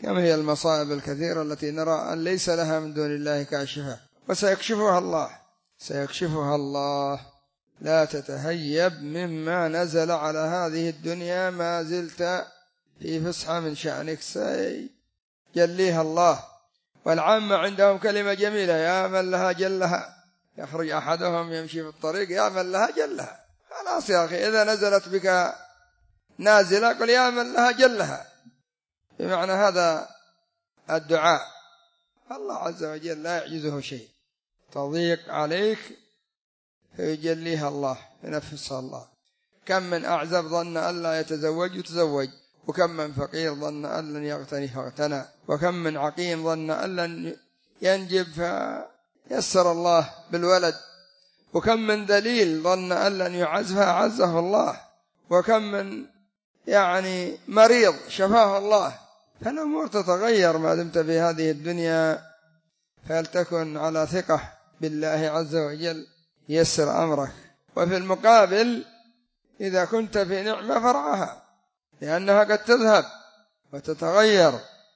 كم هي المصائب الكثيرة التي نرى أن ليس لها من دون الله كاشفة، وسيكشفها الله، سيكشفها الله. لا تتهيب مما نزل على هذه الدنيا، ما زلت في فسحة من شأنك، سيجليها الله. والعامة عندهم كلمة جميلة: يا من لها جلها. يخرج أحدهم يمشي في الطريق: يا من لها جلها. خلاص يا أخي، إذا نزلت بك نازلة قل يا من لها جلها، بمعنى هذا الدعاء. الله عز وجل لا يعجزه شيء، تضيق عليك فيجليها الله، ينفسها الله. كم من أعزب ظن أن لا يتزوج يتزوج، وكم من فقير ظن أن لن يغتني فاغتنى، وكم من عقيم ظن أن لن ينجب فيسر الله بالولد، وكم من ذليل ظن أن لن يعز فأعزه الله، وكم من مريض شفاه الله. فالأمور تتغير ما دمت في هذه الدنيا، فلتكن على ثقة بالله عز وجل يسر أمرك. وفي المقابل إذا كنت في نعمة فرعها، لأنها قد تذهب وتتغير،